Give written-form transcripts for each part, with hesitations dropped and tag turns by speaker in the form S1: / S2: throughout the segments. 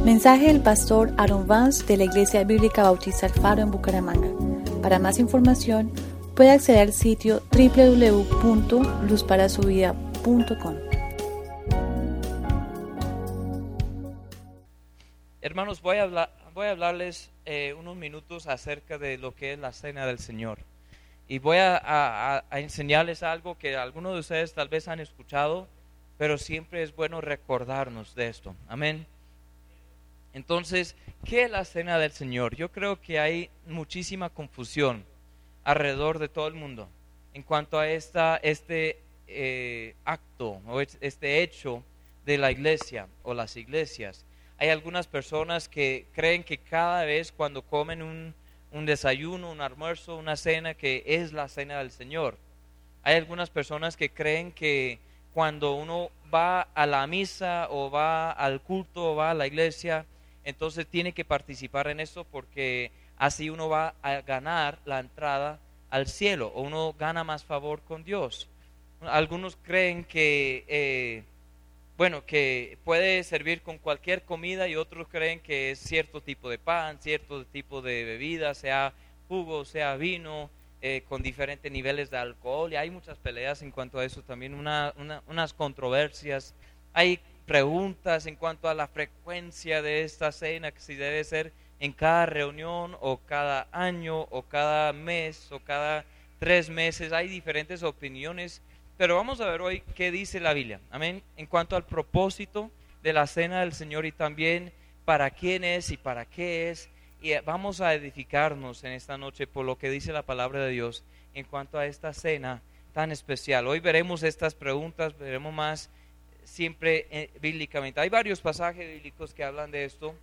S1: Mensaje del pastor Aaron Vance de la Iglesia Bíblica Bautista El Faro en Bucaramanga. Para más información, puede acceder al sitio www.luzparasuvida.com.
S2: Hermanos, voy a hablarles unos minutos acerca de lo que es la Cena del Señor. Y voy a enseñarles algo que algunos de ustedes tal vez han escuchado, pero siempre es bueno recordarnos de esto. Amén. Entonces, ¿qué es la Cena del Señor? Yo creo que hay muchísima confusión alrededor de todo el mundo en cuanto a este acto o este hecho de la iglesia o las iglesias. Hay algunas personas que creen que cada vez cuando comen un desayuno, un almuerzo, una cena, que es la Cena del Señor. Hay algunas personas que creen que cuando uno va a la misa o va al culto o va a la iglesia, entonces tiene que participar en eso porque así uno va a ganar la entrada al cielo o uno gana más favor con Dios. Algunos creen que que puede servir con cualquier comida y otros creen que es cierto tipo de pan, cierto tipo de bebida, sea jugo, sea vino, con diferentes niveles de alcohol. Y hay muchas peleas en cuanto a eso también, unas controversias. Hay preguntas en cuanto a la frecuencia de esta cena, que si debe ser en cada reunión o cada año o cada mes o cada 3 meses. Hay diferentes opiniones. Pero vamos a ver hoy qué dice la Biblia, amén, en cuanto al propósito de la Cena del Señor y también para quién es y para qué es. Y vamos a edificarnos en esta noche por lo que dice la palabra de Dios en cuanto a esta cena tan especial. Hoy veremos estas preguntas, veremos más siempre bíblicamente. Hay varios pasajes bíblicos que hablan de esto.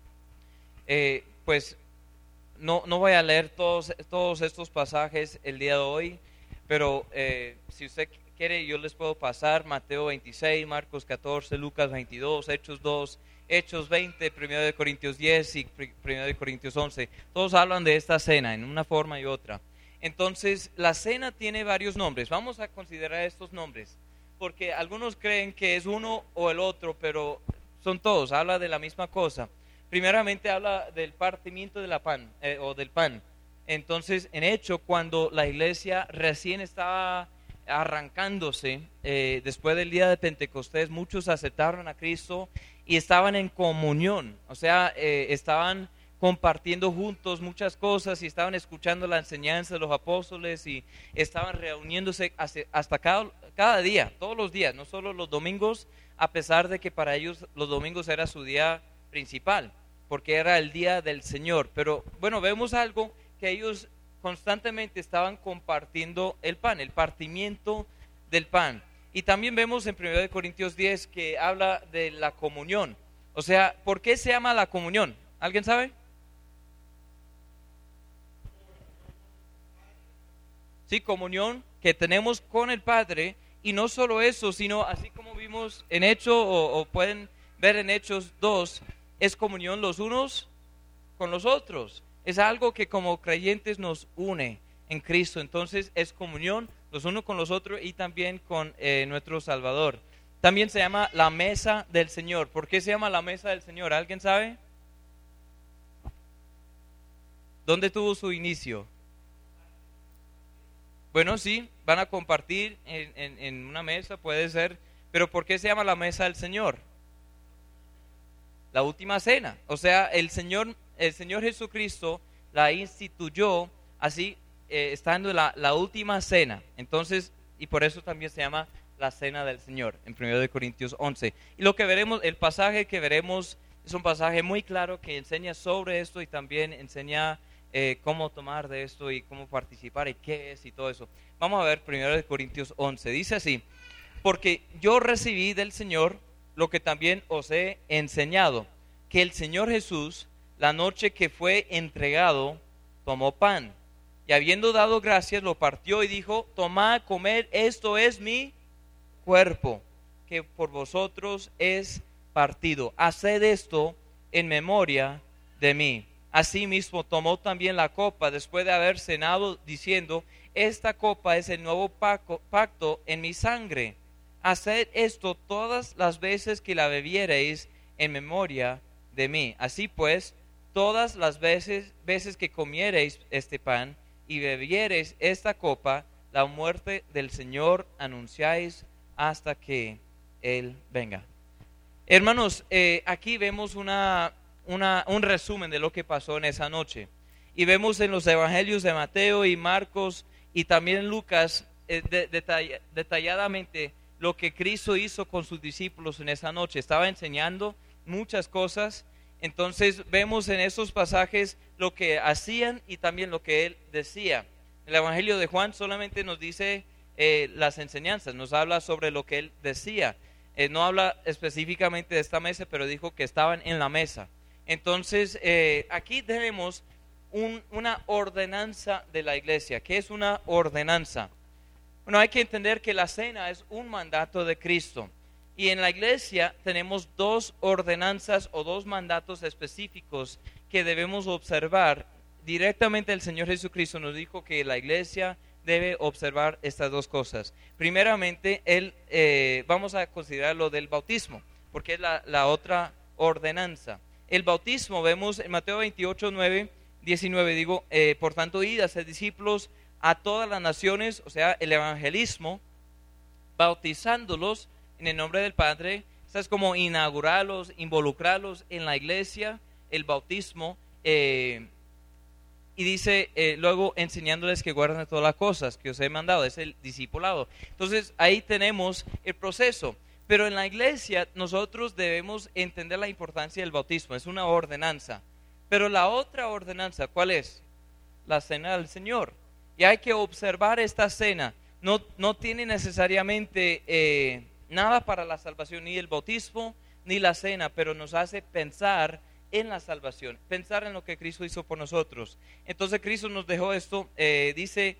S2: No voy a leer todos estos pasajes el día de hoy, pero si usted quiere, yo les puedo pasar Mateo 26, Marcos 14, Lucas 22, Hechos 2, Hechos 20, 1 de Corintios 10 y 1 de Corintios 11. Todos hablan de esta cena en una forma y otra. Entonces, la cena tiene varios nombres. Vamos a considerar estos nombres, porque algunos creen que es uno o el otro, pero son todos, habla de la misma cosa. Primeramente habla del partimiento de la pan, del pan. Entonces, en hecho, cuando la iglesia recién estaba arrancándose, después del día de Pentecostés, muchos aceptaron a Cristo y estaban en comunión, o sea, estaban compartiendo juntos muchas cosas y estaban escuchando la enseñanza de los apóstoles y estaban reuniéndose hasta cada día, todos los días, no solo los domingos, a pesar de que para ellos los domingos era su día principal, porque era el día del Señor. Pero bueno, vemos algo que ellos constantemente estaban compartiendo el pan, el partimiento del pan. Y también vemos en 1 Corintios 10 que habla de la comunión. O sea, ¿por qué se llama la comunión? ¿Alguien sabe? Sí, comunión que tenemos con el Padre. Y no solo eso, sino así como vimos en Hechos o pueden ver en Hechos 2, es comunión los unos con los otros. Es algo que como creyentes nos une en Cristo. Entonces es comunión los unos con los otros y también con nuestro Salvador. También se llama la mesa del Señor. ¿Por qué se llama la mesa del Señor? ¿Alguien sabe? ¿Dónde tuvo su inicio? Bueno, sí, van a compartir en una mesa, puede ser. Pero ¿por qué se llama la mesa del Señor? La última cena. O sea, el Señor Jesucristo la instituyó así, estando la última cena. Entonces, y por eso también se llama la Cena del Señor, en 1 Corintios 11. Y lo que veremos, el pasaje que veremos, es un pasaje muy claro que enseña sobre esto y también enseña cómo tomar de esto y cómo participar y qué es y todo eso. Vamos a ver 1 Corintios 11. Dice así: porque yo recibí del Señor lo que también os he enseñado, que el Señor Jesús, la noche que fue entregado, tomó pan, y habiendo dado gracias, lo partió y dijo: tomad, comed, esto es mi cuerpo, que por vosotros es partido. Haced esto en memoria de mí. Asimismo tomó también la copa después de haber cenado, diciendo: esta copa es el nuevo pacto en mi sangre. Haced esto todas las veces que la bebiereis en memoria de mí. Así pues, todas las veces que comiereis este pan y bebiereis esta copa, la muerte del Señor anunciáis hasta que Él venga. Hermanos, aquí vemos un resumen de lo que pasó en esa noche. Y vemos en los evangelios de Mateo y Marcos y también en Lucas detalladamente lo que Cristo hizo con sus discípulos en esa noche. Estaba enseñando muchas cosas. Entonces vemos en esos pasajes lo que hacían y también lo que Él decía. El evangelio de Juan solamente nos dice las enseñanzas, nos habla sobre lo que Él decía. No habla específicamente de esta mesa, pero dijo que estaban en la mesa. Entonces, aquí tenemos una ordenanza de la iglesia. ¿Qué es una ordenanza? Bueno, hay que entender que la cena es un mandato de Cristo. Y en la iglesia tenemos dos ordenanzas o dos mandatos específicos que debemos observar. Directamente el Señor Jesucristo nos dijo que la iglesia debe observar estas dos cosas. Primeramente, vamos a considerar lo del bautismo, porque es la otra ordenanza. El bautismo, vemos en Mateo 28, 19, por tanto, id a ser discípulos a todas las naciones, o sea, el evangelismo, bautizándolos en el nombre del Padre. Esto es como inaugurarlos, involucrarlos en la iglesia, el bautismo, y dice luego enseñándoles que guarden todas las cosas que os he mandado, es el discipulado. Entonces ahí tenemos el proceso, pero en la iglesia nosotros debemos entender la importancia del bautismo, es una ordenanza. Pero la otra ordenanza, ¿cuál es? La cena del Señor. Y hay que observar esta cena, no tiene necesariamente nada para la salvación, ni el bautismo ni la cena, pero nos hace pensar en la salvación, pensar en lo que Cristo hizo por nosotros. Entonces Cristo nos dejó esto, dice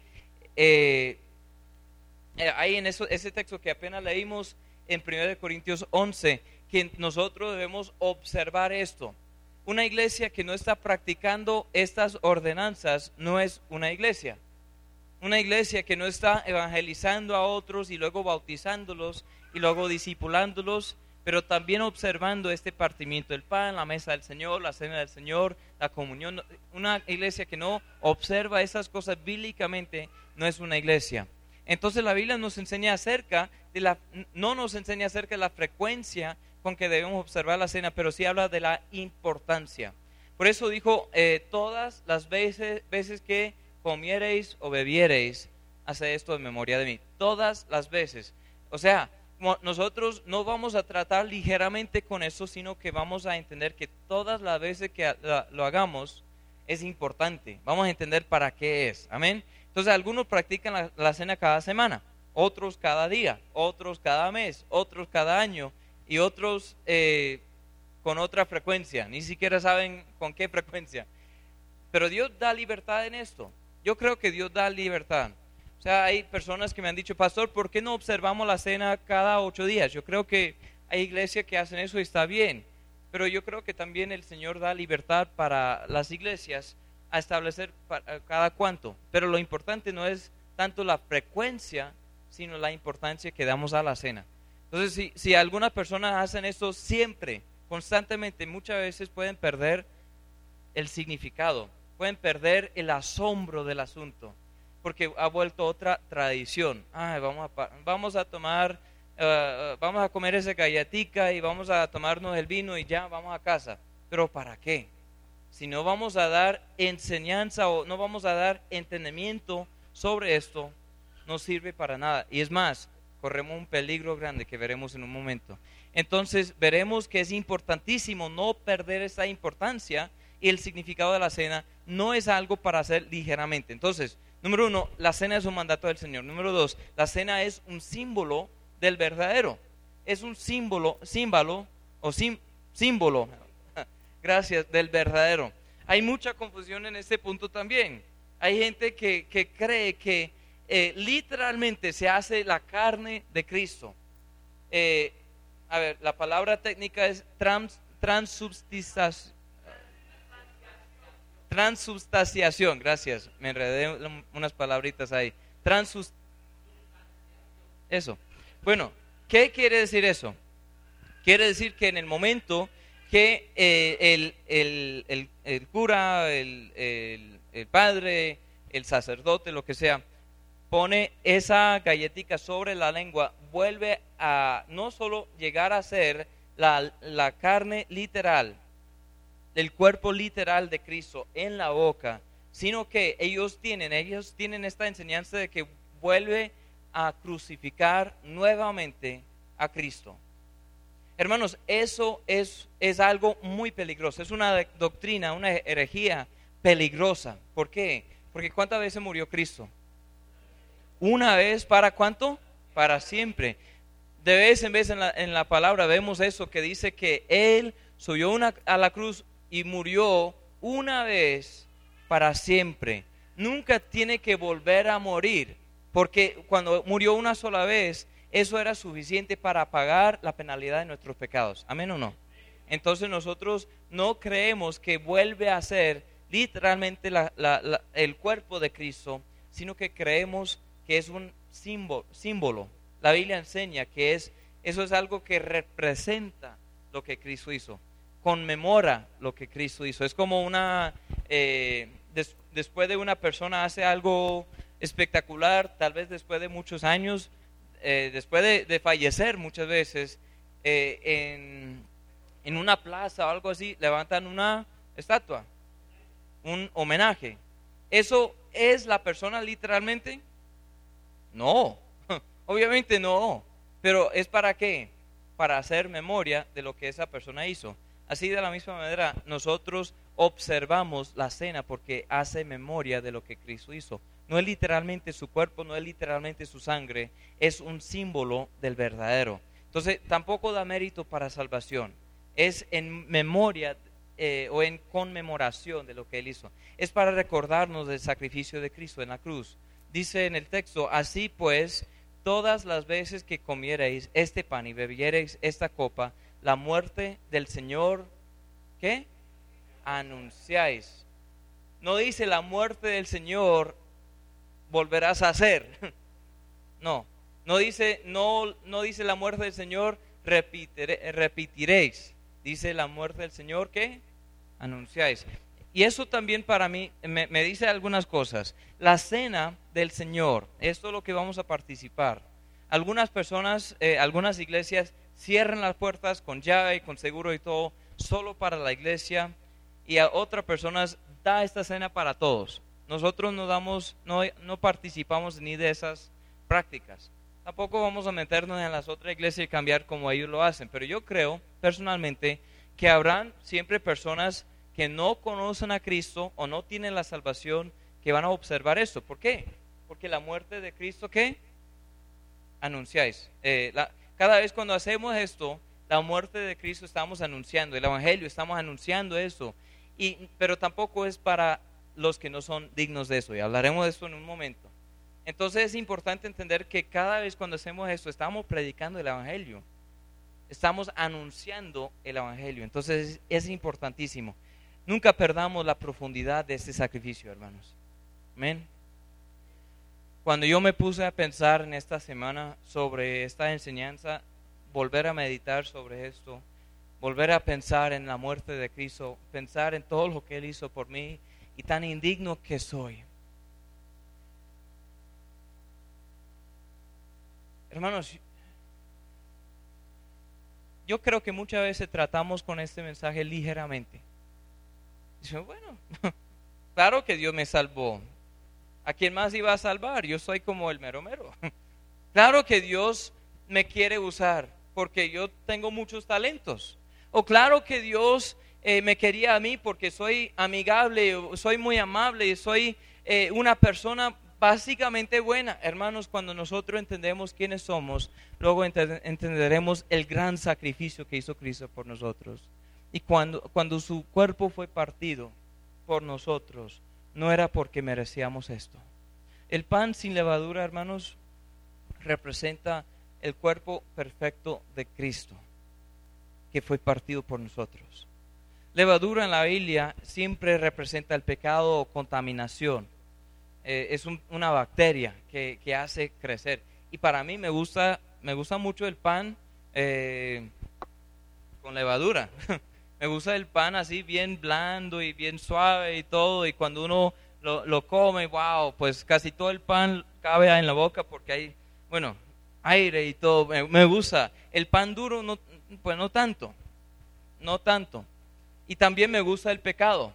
S2: ahí en ese texto que apenas leímos en 1 Corintios 11, que nosotros debemos observar esto. Una iglesia que no está practicando estas ordenanzas no es una iglesia. Una iglesia que no está evangelizando a otros y luego bautizándolos y luego discipulándolos, pero también observando este partimiento del pan, la mesa del Señor, la cena del Señor, la comunión. Una iglesia que no observa esas cosas bíblicamente no es una iglesia. Entonces la Biblia nos enseña acerca no nos enseña acerca de la frecuencia con que debemos observar la cena, pero sí habla de la importancia. Por eso dijo, todas las veces que comiereis o bebiereis, haced esto en memoria de mí. Todas las veces. O sea, nosotros no vamos a tratar ligeramente con eso, sino que vamos a entender que todas las veces que lo hagamos es importante. Vamos a entender para qué es. Amén. Entonces algunos practican la cena cada semana, otros cada día, otros cada mes, otros cada año y otros con otra frecuencia. Ni siquiera saben con qué frecuencia. Pero Dios da libertad en esto. Yo creo que Dios da libertad. O sea, hay personas que me han dicho, pastor, ¿por qué no observamos la cena cada 8 días? Yo creo que hay iglesias que hacen eso y está bien, pero yo creo que también el Señor da libertad para las iglesias a establecer cada cuánto. Pero lo importante no es tanto la frecuencia, sino la importancia que damos a la cena. Entonces, si algunas personas hacen esto siempre, constantemente, muchas veces pueden perder el significado, pueden perder el asombro del asunto, porque ha vuelto otra tradición. Vamos a tomar, vamos a comer esa gallatica y vamos a tomarnos el vino y ya vamos a casa. ¿Pero para qué? Si no vamos a dar enseñanza o no vamos a dar entendimiento sobre esto, no sirve para nada. Y es más, corremos un peligro grande que veremos en un momento. Entonces veremos que es importantísimo no perder esa importancia, y el significado de la cena no es algo para hacer ligeramente. Entonces, número 1, la cena es un mandato del Señor. Número 2, la cena es un símbolo del verdadero. Es un símbolo, gracias, del verdadero. Hay mucha confusión en este punto también. Hay gente que cree que literalmente se hace la carne de Cristo. La palabra técnica es transubstanciación, gracias, me enredé unas palabritas ahí. Eso. Bueno, ¿qué quiere decir eso? Quiere decir que en el momento que el cura, el padre, el sacerdote, lo que sea, pone esa galletita sobre la lengua, vuelve a no solo llegar a ser la carne literal, el cuerpo literal de Cristo en la boca, sino que ellos tienen esta enseñanza de que vuelve a crucificar nuevamente a Cristo. Hermanos, eso es algo muy peligroso, es una doctrina, una herejía peligrosa. ¿Por qué? Porque ¿cuántas veces murió Cristo? Una vez, ¿para cuánto? Para siempre. De vez en vez en la palabra vemos eso que dice que Él subió a la cruz y murió una vez para siempre. Nunca tiene que volver a morir, porque cuando murió una sola vez, eso era suficiente para pagar la penalidad de nuestros pecados. ¿Amén o no? Entonces nosotros no creemos que vuelve a ser literalmente el cuerpo de Cristo, sino que creemos que es un símbolo. La Biblia enseña que eso es algo que representa lo que Cristo hizo, conmemora lo que Cristo hizo. Es como después de una persona hace algo espectacular, tal vez después de muchos años, después de fallecer muchas veces, en una plaza o algo así, levantan una estatua, un homenaje. ¿Eso es la persona literalmente? No, obviamente no, pero ¿es para qué? Para hacer memoria de lo que esa persona hizo. Así de la misma manera nosotros observamos la cena porque hace memoria de lo que Cristo hizo. No es literalmente su cuerpo, no es literalmente su sangre, es un símbolo del verdadero. Entonces tampoco da mérito para salvación, es en memoria o en conmemoración de lo que Él hizo. Es para recordarnos del sacrificio de Cristo en la cruz. Dice en el texto, así pues, todas las veces que comiereis este pan y bebiereis esta copa, la muerte del Señor, ¿qué? Anunciáis. No dice la muerte del Señor volverás a hacer. No dice la muerte del Señor repetiréis. Dice la muerte del Señor, ¿qué? Anunciáis. Y eso también para mí me dice algunas cosas. La cena del Señor, esto es lo que vamos a participar. Algunas personas, algunas iglesias cierran las puertas con llave y con seguro y todo, solo para la iglesia, y a otras personas da esta cena para todos. Nosotros no participamos ni de esas prácticas. Tampoco vamos a meternos en las otras iglesias y cambiar como ellos lo hacen. Pero yo creo personalmente que habrán siempre personas que no conocen a Cristo o no tienen la salvación que van a observar esto. ¿Por qué? Porque la muerte de Cristo, ¿qué? Anunciáis. Cada vez cuando hacemos esto, la muerte de Cristo estamos anunciando, el Evangelio estamos anunciando eso. Pero tampoco es para los que no son dignos de eso, y hablaremos de eso en un momento. Entonces es importante entender que cada vez cuando hacemos esto, estamos predicando el Evangelio, estamos anunciando el Evangelio. Entonces es importantísimo. Nunca perdamos la profundidad de este sacrificio, hermanos. Amén. Cuando yo me puse a pensar en esta semana sobre esta enseñanza, volver a meditar sobre esto, volver a pensar en la muerte de Cristo, pensar en todo lo que Él hizo por mí, y tan indigno que soy. Hermanos, yo creo que muchas veces tratamos con este mensaje ligeramente. Dicen, bueno, claro que Dios me salvó. ¿A quién más iba a salvar? Yo soy como el mero mero. Claro que Dios me quiere usar porque yo tengo muchos talentos. O claro que Dios me quería a mí porque soy amigable, soy muy amable, soy una persona básicamente buena. Hermanos, cuando nosotros entendemos quiénes somos, luego entenderemos el gran sacrificio que hizo Cristo por nosotros. Y cuando su cuerpo fue partido por nosotros, no era porque merecíamos esto. El pan sin levadura, hermanos, representa el cuerpo perfecto de Cristo, que fue partido por nosotros. Levadura en la Biblia siempre representa el pecado o contaminación. Es una bacteria que hace crecer. Y para mí me gusta mucho el pan con levadura. Me gusta el pan así bien blando y bien suave y todo, y cuando uno lo come, wow, pues casi todo el pan cabe en la boca porque hay, bueno, aire y todo. Me gusta. El pan duro, no, pues no tanto. Y también me gusta el pecado.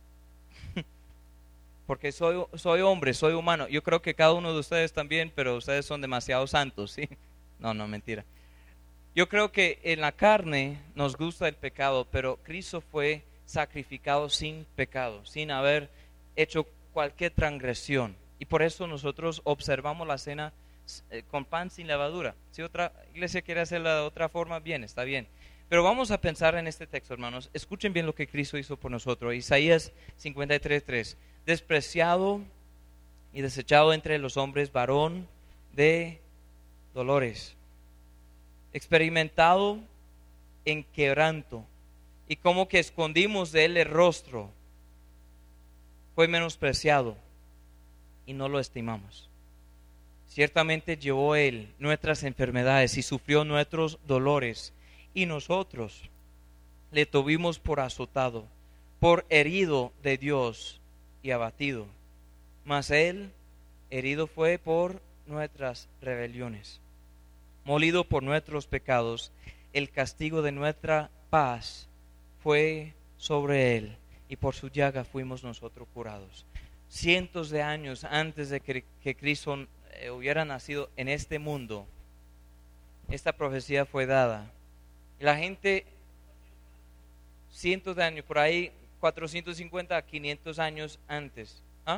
S2: Porque soy hombre, soy humano. Yo creo que cada uno de ustedes también, pero ustedes son demasiado santos, ¿sí? No, mentira. Yo creo que en la carne nos gusta el pecado, pero Cristo fue sacrificado sin pecado, sin haber hecho cualquier transgresión. Y por eso nosotros observamos la cena con pan sin levadura. Si otra iglesia quiere hacerla de otra forma, bien, está bien. Pero vamos a pensar en este texto, hermanos. Escuchen bien lo que Cristo hizo por nosotros. Isaías 53:3. Despreciado y desechado entre los hombres, varón de dolores, experimentado en quebranto, y como que escondimos de él el rostro. Fue menospreciado y no lo estimamos. Ciertamente llevó él nuestras enfermedades y sufrió nuestros dolores, y nosotros le tuvimos por azotado, por herido de Dios y abatido. Mas él herido fue por nuestras rebeliones, molido por nuestros pecados. El castigo de nuestra paz fue sobre él, y por su llaga fuimos nosotros curados. Cientos de años antes de que Cristo hubiera nacido en este mundo, esta profecía fue dada. Y la gente, cientos de años, por ahí 450 a 500 años antes.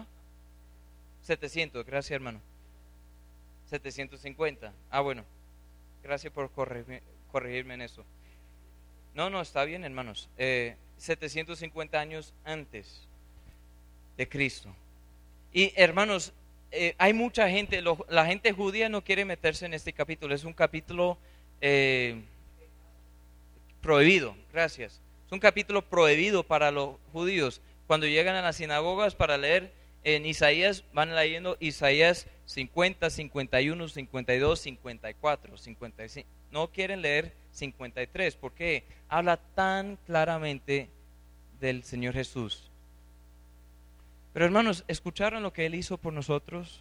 S2: 700, gracias hermano. 750. Bueno, gracias por corregirme en eso. No, está bien hermanos. 750 años antes de Cristo. Y hermanos, hay mucha gente, la gente judía no quiere meterse en este capítulo. Es un capítulo prohibido, gracias. Es un capítulo prohibido para los judíos. Cuando llegan a las sinagogas para leer en Isaías, van leyendo Isaías 50, 51, 52, 54, 55. No quieren leer 53 porque habla tan claramente del Señor Jesús. Pero hermanos, ¿escucharon lo que Él hizo por nosotros?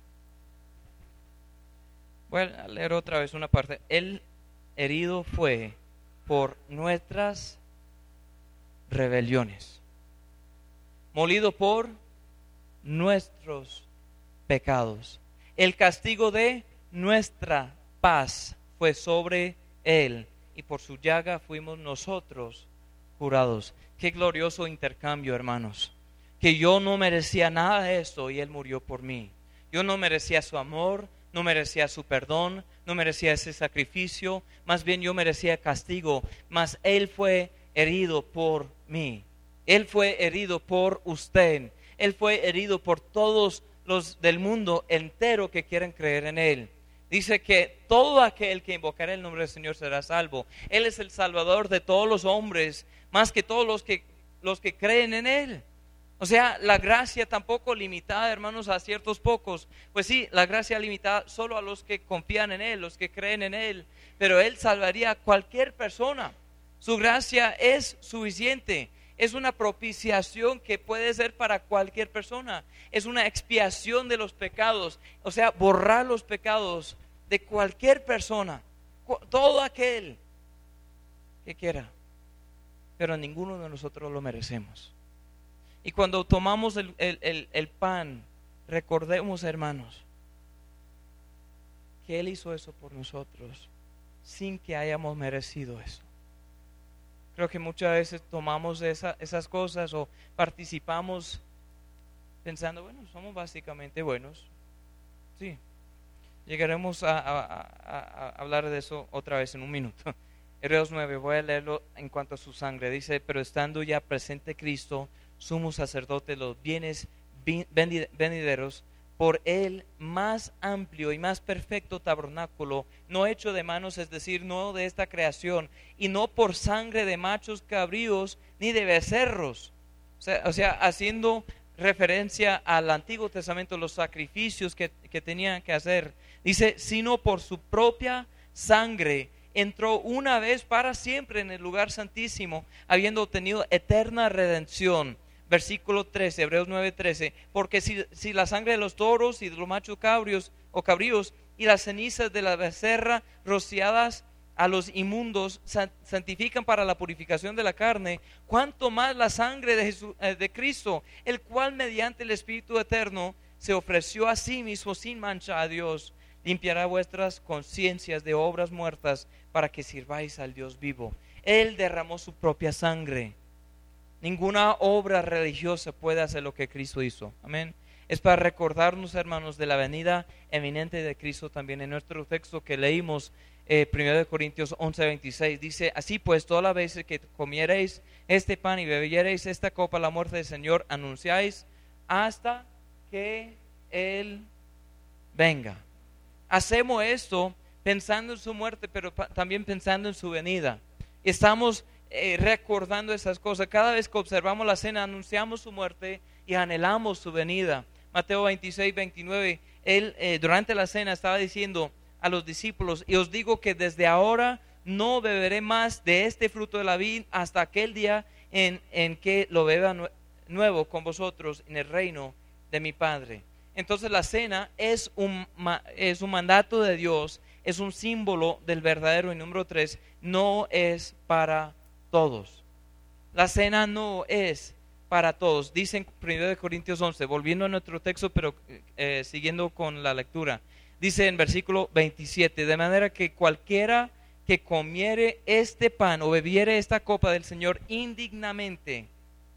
S2: Voy a leer otra vez una parte. Él herido fue por nuestras rebeliones, molido por nuestros pecados. El castigo de nuestra paz fue sobre él, y por su llaga fuimos nosotros curados. Qué glorioso intercambio, hermanos. Que yo no merecía nada de esto y él murió por mí. Yo no merecía su amor, no merecía su perdón, no merecía ese sacrificio, más bien yo merecía castigo, mas él fue herido por mí. Él fue herido por usted. Él fue herido por todos los del mundo entero que quieren creer en él. Dice que todo aquel que invocará el nombre del Señor será salvo. Él es el Salvador de todos los hombres, más que todos los que creen en él. O sea, la gracia tampoco limitada, hermanos, a ciertos pocos. Pues sí, la gracia limitada solo a los que confían en él, los que creen en él. Pero él salvaría a cualquier persona. Su gracia es suficiente. Es una propiciación que puede ser para cualquier persona. Es una expiación de los pecados. O sea, borrar los pecados de cualquier persona. Todo aquel que quiera. Pero ninguno de nosotros lo merecemos. Y cuando tomamos el pan, recordemos, hermanos, que Él hizo eso por nosotros sin que hayamos merecido eso. Creo que muchas veces tomamos esas cosas o participamos pensando, bueno, somos básicamente buenos. Sí, llegaremos a hablar de eso otra vez en un minuto. Hebreos 9, voy a leerlo en cuanto a su sangre. Dice, pero estando ya presente Cristo, sumo sacerdote de los bienes venideros, por el más amplio y más perfecto tabernáculo, no hecho de manos, es decir, no de esta creación, y no por sangre de machos cabríos ni de becerros. O sea, haciendo referencia al Antiguo Testamento, los sacrificios que tenían que hacer. Dice, sino por su propia sangre, entró una vez para siempre en el lugar santísimo, habiendo obtenido eterna redención. Versículo 13, Hebreos 9:13, porque si la sangre de los toros y de los machos cabríos y las cenizas de la becerra rociadas a los inmundos santifican para la purificación de la carne, cuánto más la sangre de Cristo, el cual mediante el Espíritu eterno se ofreció a sí mismo sin mancha a Dios, limpiará vuestras conciencias de obras muertas para que sirváis al Dios vivo. Él derramó su propia sangre. Ninguna obra religiosa puede hacer lo que Cristo hizo. Amén. Es para recordarnos, hermanos, de la venida eminente de Cristo. También en nuestro texto que leímos, 1 Corintios 11:26, dice: así pues, todas las veces que comiereis este pan y bebiereis esta copa, la muerte del Señor anunciáis hasta que Él venga. Hacemos esto pensando en su muerte, pero también pensando en su venida. Estamos recordando esas cosas. Cada vez que observamos la cena, anunciamos su muerte y anhelamos su venida. Mateo 26:29, él durante la cena estaba diciendo a los discípulos: y os digo que desde ahora no beberé más de este fruto de la vid hasta aquel día en que lo beba nuevo con vosotros en el reino de mi Padre. Entonces la cena es un mandato de Dios, es un símbolo del verdadero. Y número 3, no es para todos. La cena no es para todos. Dice en 1 Corintios 11, volviendo a nuestro texto, pero siguiendo con la lectura, dice en versículo 27, de manera que cualquiera que comiere este pan o bebiere esta copa del Señor indignamente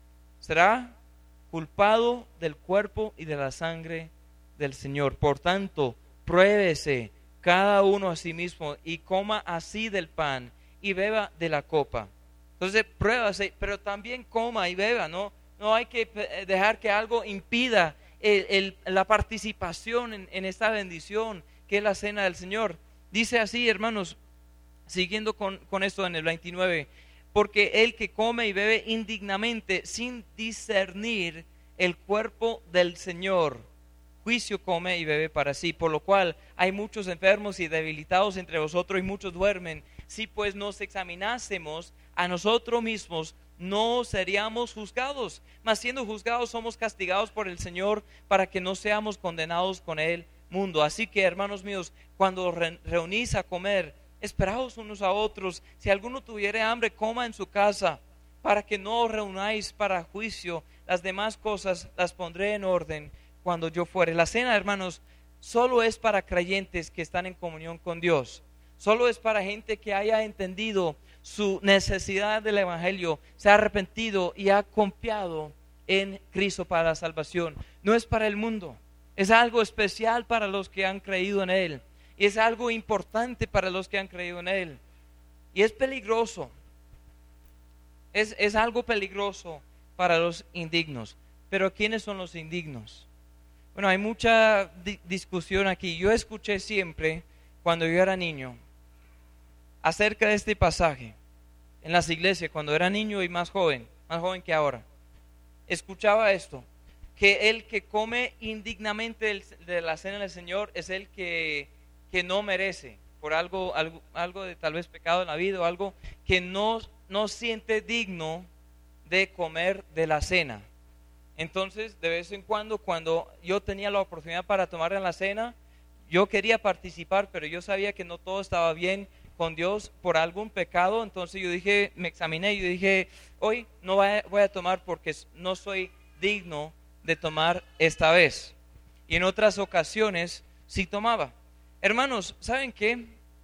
S2: será culpado del cuerpo y de la sangre del Señor. Por tanto, pruébese cada uno a sí mismo y coma así del pan y beba de la copa. Entonces, pruébase, pero también coma y beba, ¿no? No hay que dejar que algo impida la participación en esta bendición que es la cena del Señor. Dice así, hermanos, siguiendo con esto en el 29, porque el que come y bebe indignamente sin discernir el cuerpo del Señor, juicio come y bebe para sí, por lo cual hay muchos enfermos y debilitados entre vosotros y muchos duermen. Si pues nos examinásemos a nosotros mismos, no seríamos juzgados, mas siendo juzgados somos castigados por el Señor para que no seamos condenados con el mundo. Así que, hermanos míos, cuando reunís a comer, esperaos unos a otros. Si alguno tuviere hambre, coma en su casa, para que no os reunáis para juicio. Las demás cosas las pondré en orden cuando yo fuere. La cena, hermanos, solo es para creyentes que están en comunión con Dios. Solo es para gente que haya entendido su necesidad del Evangelio, se ha arrepentido y ha confiado en Cristo para la salvación. No es para el mundo, es algo especial para los que han creído en Él. Y es algo importante para los que han creído en Él. Y es peligroso. Es algo peligroso para los indignos. Pero ¿quiénes son los indignos? Bueno, hay mucha discusión aquí. Yo escuché siempre, cuando yo era niño, acerca de este pasaje en las iglesias, cuando era niño y más joven que ahora. Escuchaba esto, que el que come indignamente de la cena del Señor es el que no merece, por algo de tal vez pecado en la vida, o algo que no siente digno de comer de la cena. Entonces, de vez en cuando yo tenía la oportunidad para tomar en la cena, yo quería participar, pero yo sabía que no todo estaba bien con Dios por algún pecado. Entonces yo dije, me examiné y yo dije, hoy no voy a tomar porque no soy digno de tomar esta vez. Y en otras ocasiones sí tomaba. Hermanos, ¿saben qué?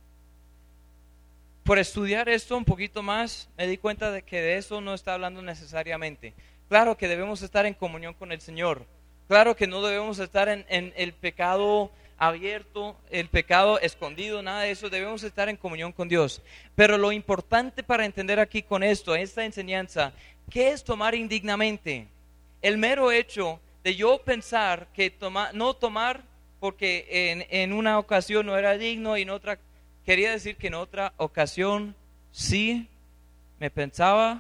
S2: Por estudiar esto un poquito más, me di cuenta de que de eso no está hablando necesariamente. Claro que debemos estar en comunión con el Señor. Claro que no debemos estar en el pecado abierto, el pecado escondido, nada de eso. Debemos estar en comunión con Dios. Pero lo importante para entender aquí con esto, esta enseñanza, ¿qué es tomar indignamente? El mero hecho de yo pensar que no tomar porque en una ocasión no era digno y en otra, quería decir que en otra ocasión sí me pensaba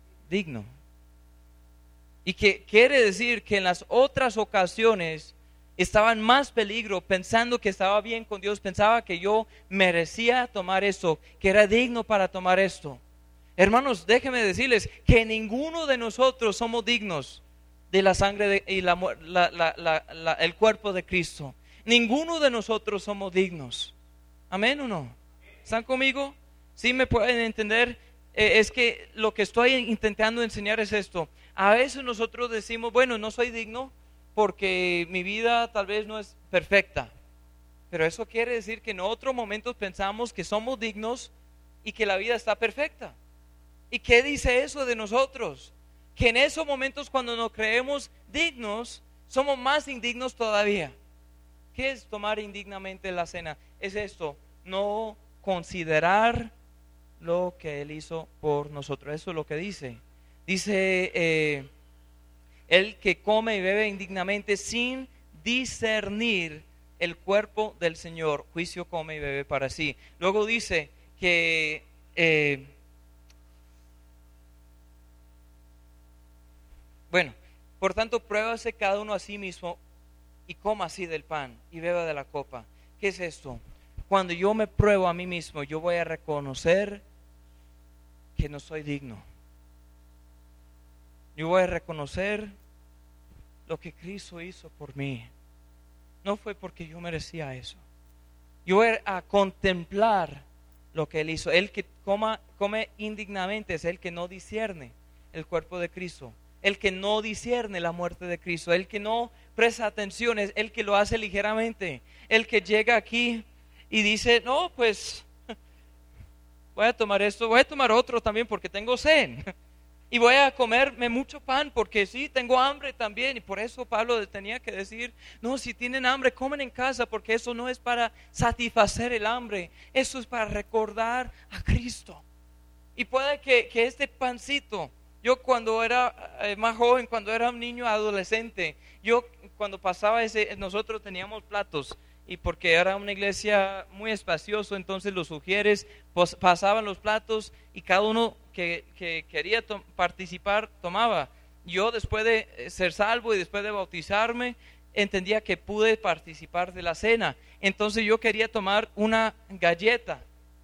S2: digno. Y que quiere decir que en las otras ocasiones estaba en más peligro, pensando que estaba bien con Dios, pensaba que yo merecía tomar esto, que era digno para tomar esto. Hermanos, déjenme decirles que ninguno de nosotros somos dignos de la sangre y el cuerpo de Cristo. Ninguno de nosotros somos dignos. ¿Amén o no? ¿Están conmigo? ¿Sí me pueden entender? Es que lo que estoy intentando enseñar es esto. A veces nosotros decimos, bueno, no soy digno porque mi vida tal vez no es perfecta. Pero eso quiere decir que en otros momentos pensamos que somos dignos y que la vida está perfecta. ¿Y qué dice eso de nosotros? Que en esos momentos cuando nos creemos dignos, somos más indignos todavía. ¿Qué es tomar indignamente la cena? Es esto, no considerar lo que Él hizo por nosotros. Eso es lo que dice. Dice, el que come y bebe indignamente sin discernir el cuerpo del Señor, juicio come y bebe para sí. Luego dice que bueno, por tanto, pruébase cada uno a sí mismo y coma así del pan y beba de la copa. ¿Qué es esto? Cuando yo me pruebo a mí mismo, yo voy a reconocer que no soy digno. Yo voy a reconocer lo que Cristo hizo por mí. No fue porque yo merecía eso. Yo voy a contemplar lo que Él hizo. El que come indignamente es el que no discierne el cuerpo de Cristo. El que no discierne la muerte de Cristo, el que no presta atención, es el que lo hace ligeramente, el que llega aquí y dice, no, pues voy a tomar esto, voy a tomar otro también porque tengo sed, y voy a comerme mucho pan porque sí, tengo hambre también, y por eso Pablo tenía que decir, no, si tienen hambre, comen en casa, porque eso no es para satisfacer el hambre, eso es para recordar a Cristo. Y puede que este pancito, yo cuando era más joven, cuando era un niño adolescente, yo cuando pasaba nosotros teníamos platos, y porque era una iglesia muy espaciosa, entonces los sugieres pasaban los platos y cada uno que quería participar tomaba. Yo después de ser salvo y después de bautizarme, entendía que pude participar de la cena, entonces yo quería tomar una galleta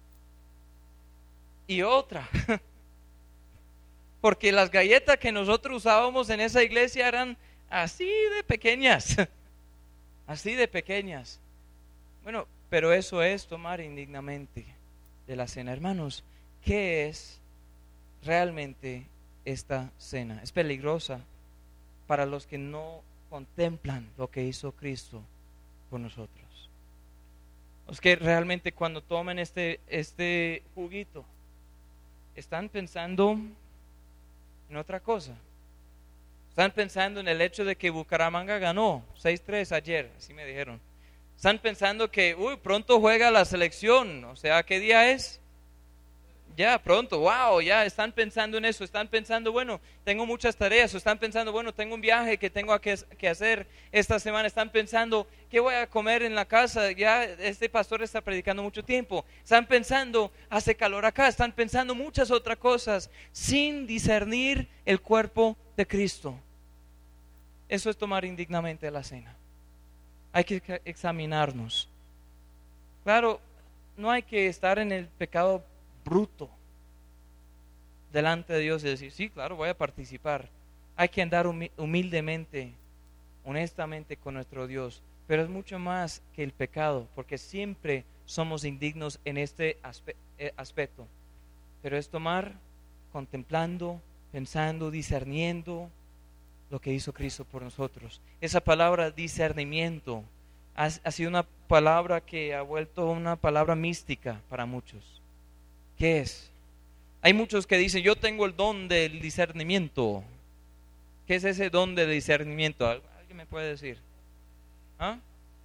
S2: y otra. Porque las galletas que nosotros usábamos en esa iglesia eran así de pequeñas, así de pequeñas. Bueno, pero eso es tomar indignamente de la cena. Hermanos, ¿qué es realmente esta cena? Es peligrosa para los que no contemplan lo que hizo Cristo por nosotros. Los que realmente cuando tomen este juguito, están pensando en otra cosa. Están pensando en el hecho de que Bucaramanga ganó 6-3 ayer, así me dijeron. Están pensando que pronto juega la selección, o sea, ¿qué día es? Ya, pronto, wow, ya están pensando en eso, están pensando, bueno, tengo muchas tareas, o están pensando, bueno, tengo un viaje que tengo que hacer esta semana, están pensando, ¿qué voy a comer en la casa? Ya este pastor está predicando mucho tiempo, están pensando, hace calor acá, están pensando muchas otras cosas, sin discernir el cuerpo de Cristo. Eso es tomar indignamente la cena. Hay que examinarnos. Claro, no hay que estar en el pecado bruto delante de Dios y decir, sí, claro, voy a participar. Hay que andar humildemente, honestamente con nuestro Dios, pero es mucho más que el pecado, porque siempre somos indignos en este aspecto, pero es tomar, contemplando, pensando, discerniendo lo que hizo Cristo por nosotros. Esa palabra discernimiento ha sido una palabra que ha vuelto una palabra mística para muchos. ¿Qué es? Hay muchos que dicen, yo tengo el don del discernimiento. ¿Qué es ese don del discernimiento? ¿Alguien me puede decir? ¿Ah?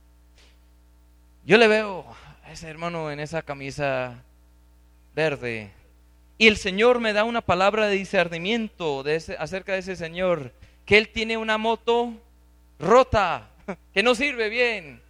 S2: Yo le veo a ese hermano en esa camisa verde y el Señor me da una palabra de discernimiento acerca de ese señor, que él tiene una moto rota, que no sirve bien.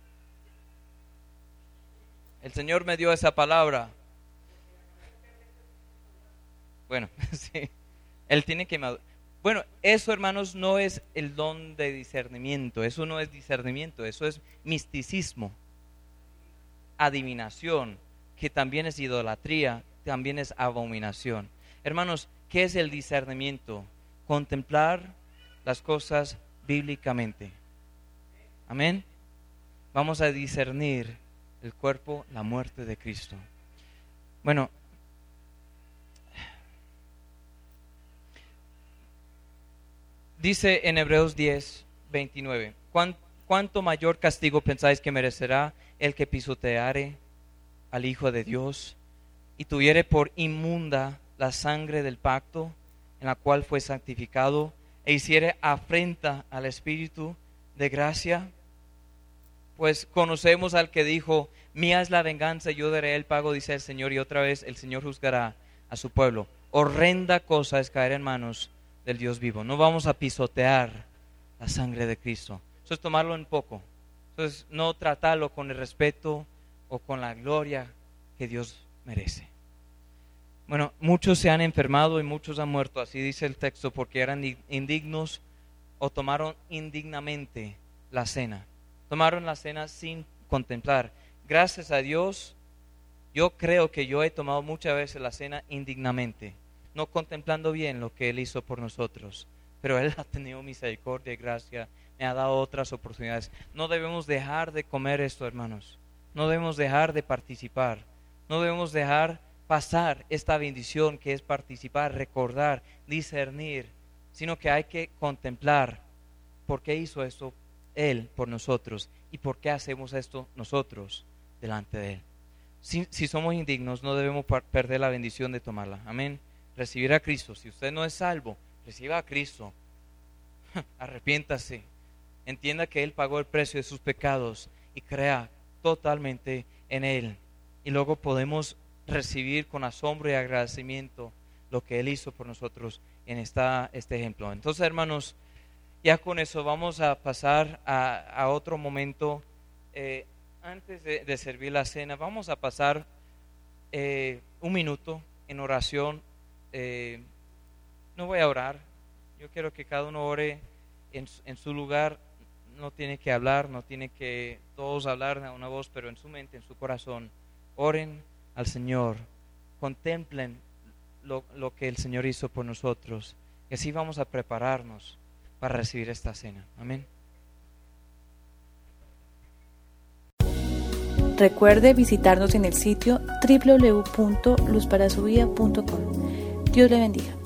S2: El Señor me dio esa palabra. Bueno, sí, él tiene que Bueno, eso, hermanos, no es el don de discernimiento. Eso no es discernimiento, eso es misticismo, adivinación, que también es idolatría, también es abominación. Hermanos, ¿qué es el discernimiento? Contemplar las cosas bíblicamente. Amén. Vamos a discernir el cuerpo, la muerte de Cristo. Bueno, dice en Hebreos 10, 29, ¿cuánto mayor castigo pensáis que merecerá el que pisoteare al Hijo de Dios y tuviere por inmunda la sangre del pacto en la cual fue santificado e hiciere afrenta al Espíritu de gracia? Pues conocemos al que dijo, mía es la venganza, yo daré el pago, dice el Señor, y otra vez el Señor juzgará a su pueblo. Horrenda cosa es caer en manos del Dios vivo. No vamos a pisotear la sangre de Cristo. Eso es tomarlo en poco. Eso es no tratarlo con el respeto o con la gloria que Dios merece. Bueno, muchos se han enfermado y muchos han muerto, así dice el texto, porque eran indignos o tomaron indignamente la cena. Tomaron la cena sin contemplar. Gracias a Dios, yo creo que yo he tomado muchas veces la cena indignamente, no contemplando bien lo que Él hizo por nosotros. Pero Él ha tenido misericordia y gracia, me ha dado otras oportunidades. No debemos dejar de comer esto, hermanos. No debemos dejar de participar. No debemos dejar pasar esta bendición que es participar, recordar, discernir, sino que hay que contemplar por qué hizo esto Él por nosotros y por qué hacemos esto nosotros delante de Él. Si somos indignos, no debemos perder la bendición de tomarla. Amén. Recibir a Cristo. Si usted no es salvo, reciba a Cristo. Arrepiéntase. Entienda que Él pagó el precio de sus pecados y crea totalmente en Él. Y luego podemos recibir con asombro y agradecimiento lo que Él hizo por nosotros en este ejemplo. Entonces, hermanos, ya con eso vamos a pasar a otro momento. Antes de servir la cena, vamos a pasar un minuto en oración. No voy a orar. Yo quiero que cada uno ore en su lugar. No tiene que hablar, no tiene que todos hablar a una voz, pero en su mente, en su corazón, oren al Señor, contemplen lo que el Señor hizo por nosotros, y así vamos a prepararnos para recibir esta cena. Amén.
S1: Recuerde visitarnos en el sitio www.luzparasuvida.com. Dios le bendiga.